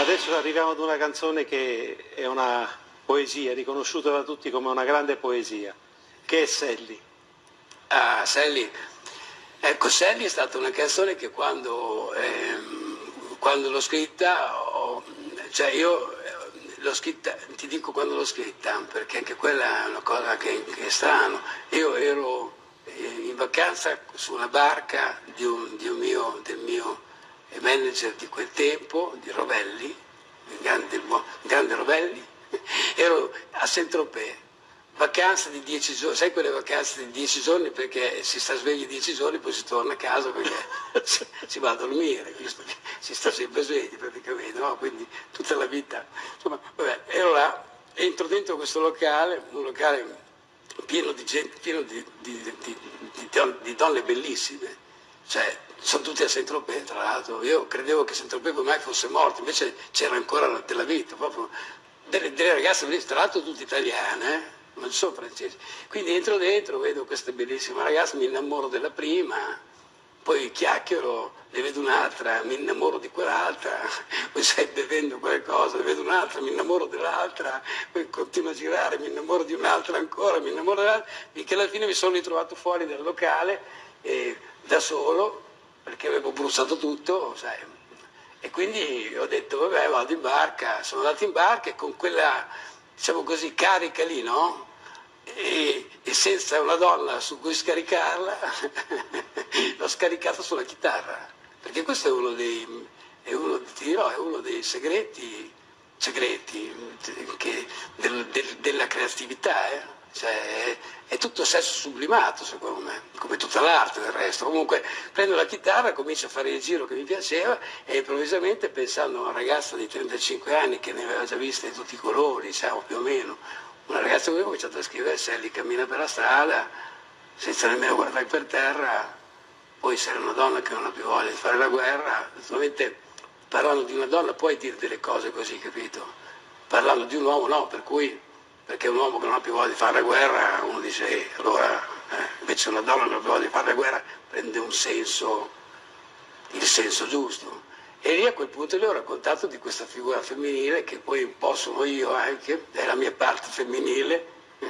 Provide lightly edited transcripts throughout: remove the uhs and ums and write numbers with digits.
Adesso arriviamo ad una canzone che è una poesia, riconosciuta da tutti come una grande poesia, che è Sally. Ah, Sally. Ecco, Sally è stata una canzone che quando l'ho scritta, cioè io l'ho scritta, ti dico quando l'ho scritta, perché anche quella è una cosa che è strano. Io ero in vacanza su una barca del mio manager di quel tempo, di Rovelli, il grande Rovelli, ero a Saint-Tropez, vacanza di 10 giorni, sai quelle vacanze di 10 giorni perché si sta svegli 10 giorni, poi si torna a casa perché si va a dormire, visto che si sta sempre svegli praticamente, no? Quindi tutta la vita. Insomma, vabbè, ero là, entro dentro questo locale, un locale pieno di gente, pieno di donne bellissime, cioè sono tutti a Saint-Tropez tra l'altro. Io credevo che Saint-Tropez ormai fosse morto, invece c'era ancora la Tel Aviv, proprio delle ragazze bellissime, tra l'altro tutte italiane, non sono francesi. Quindi entro dentro, vedo questa bellissima ragazza, mi innamoro della prima, poi chiacchiero, ne vedo un'altra, mi innamoro di quell'altra, poi stai bevendo qualcosa, ne vedo un'altra, mi innamoro dell'altra, poi continuo a girare, mi innamoro di un'altra ancora, mi innamoro dell'altra, finché alla fine mi sono ritrovato fuori dal locale da solo, perché avevo brussato tutto, sai. E quindi ho detto, vabbè, vado in barca, sono andato in barca e con quella, diciamo così, carica lì, no? E senza una donna su cui scaricarla, l'ho scaricata sulla chitarra, perché questo è uno dei segreti della creatività, Cioè, è tutto sesso sublimato secondo me, come tutta l'arte del resto. Comunque prendo la chitarra, comincio a fare il giro che mi piaceva e improvvisamente, pensando a una ragazza di 35 anni che ne aveva già viste di tutti i colori, diciamo più o meno, una ragazza che ho cominciato a scrivere, Sally cammina per la strada senza nemmeno guardare per terra, poi se era una donna che non ha più voglia di fare la guerra, naturalmente parlando di una donna puoi dire delle cose così, capito? Parlando di un uomo no, perché un uomo che non ha più voglia di fare la guerra, uno dice allora, invece una donna che non ha più voglia di fare la guerra prende un senso, il senso giusto. E lì a quel punto le ho raccontato di questa figura femminile che poi un po' sono io anche, è la mia parte femminile,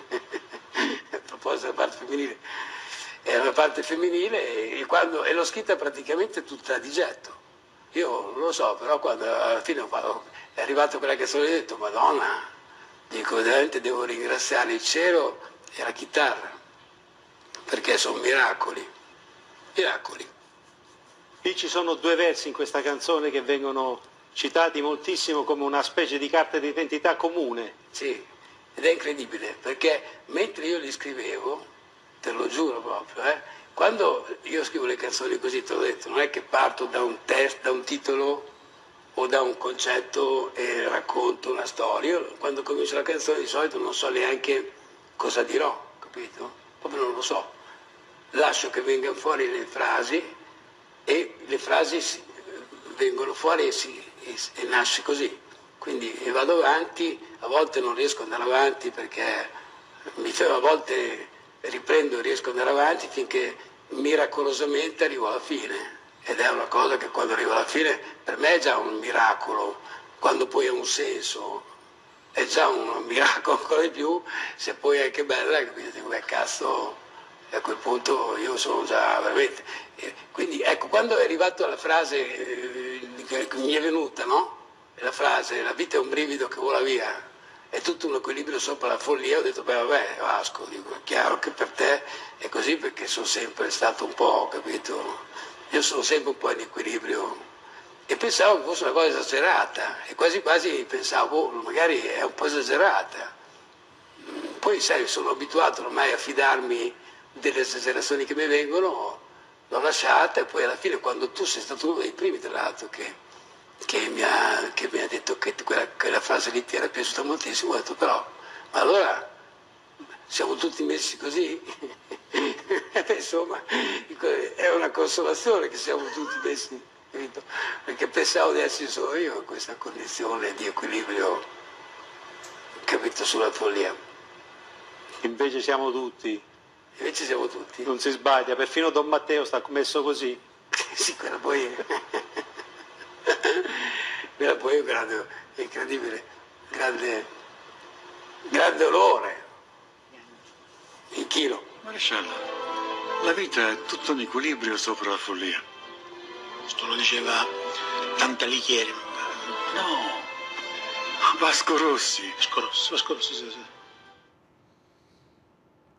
a proposito della parte femminile, è la mia parte femminile e l'ho scritta praticamente tutta di getto. Io non lo so, però quando alla fine è arrivata quella canzone e ho detto, Madonna, dico veramente devo ringraziare il cielo e la chitarra, perché sono miracoli, miracoli. Qui ci sono due versi in questa canzone che vengono citati moltissimo come una specie di carta d'identità comune. Sì, ed è incredibile, perché mentre io li scrivevo, te lo giuro proprio, quando io scrivo le canzoni così, te l'ho detto, non è che parto da un testo, da un titolo o da un concetto e racconto una storia. Io, quando comincio la canzone di solito non so neanche cosa dirò, capito? Proprio non lo so. Lascio che vengano fuori le frasi e le frasi vengono fuori e nasce così. Quindi vado avanti, a volte non riesco ad andare avanti perché a volte riprendo e riesco ad andare avanti finché miracolosamente arrivo alla fine. Ed è una cosa che quando arrivo alla fine per me è già un miracolo, quando poi ha un senso è già un miracolo ancora di più, se poi è anche bella, quindi dico, beh cazzo, e a quel punto io sono già veramente. Quindi ecco, quando è arrivato alla frase che mi è venuta, no? La frase, la vita è un brivido che vola via, è tutto un equilibrio sopra la follia, ho detto, beh vabbè, Vasco, dico, è chiaro che per te è così perché sono sempre stato un po', capito? Io sono sempre un po' in equilibrio e pensavo che fosse una cosa esagerata e quasi quasi pensavo, magari è un po' esagerata. Poi sai, sono abituato ormai a fidarmi delle esagerazioni che mi vengono, l'ho lasciata e poi alla fine quando tu sei stato uno dei primi tra l'altro che mi ha detto che quella frase lì ti era piaciuta moltissimo, ho detto però, ma allora siamo tutti messi così? Insomma, è una consolazione che siamo tutti messi, capito? Perché pensavo di essere solo io in questa condizione di equilibrio, capito, sulla follia. Invece siamo tutti. Invece siamo tutti. Non si sbaglia, perfino Don Matteo sta messo così. Sì, quello poi. poi un grande, incredibile, grande onore, il chilo. Maresciallo, la vita è tutto un equilibrio sopra la follia. Questo lo diceva Dante Alighieri. No, Vasco Rossi. Vasco Rossi, sì, sì.